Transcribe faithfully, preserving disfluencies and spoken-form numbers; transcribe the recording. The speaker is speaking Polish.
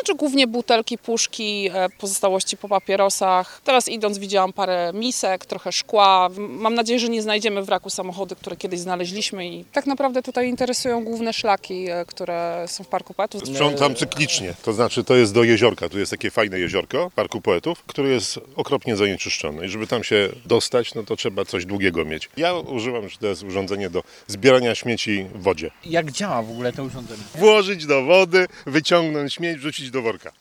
Znaczy głównie butelki, puszki, pozostałości po papierosach. Teraz idąc widziałam parę misek, trochę szkła. Mam nadzieję, że nie znajdziemy wraku samochodu, które kiedyś znaleźliśmy i tak naprawdę tutaj interesują główne szlaki, które są w Parku Poetów. Sprzątam cyklicznie, to znaczy to jest do jeziorka, tu jest takie fajne jeziorko Parku Poetów, które jest okropnie zanieczyszczone i żeby tam się dostać, no to trzeba coś długiego mieć. Ja używam, że to jest urządzenie do zbierania śmieci w wodzie. Jak działa w ogóle to urządzenie? Włożyć do wody, wyciągnąć śmieć, wrzucić do worka.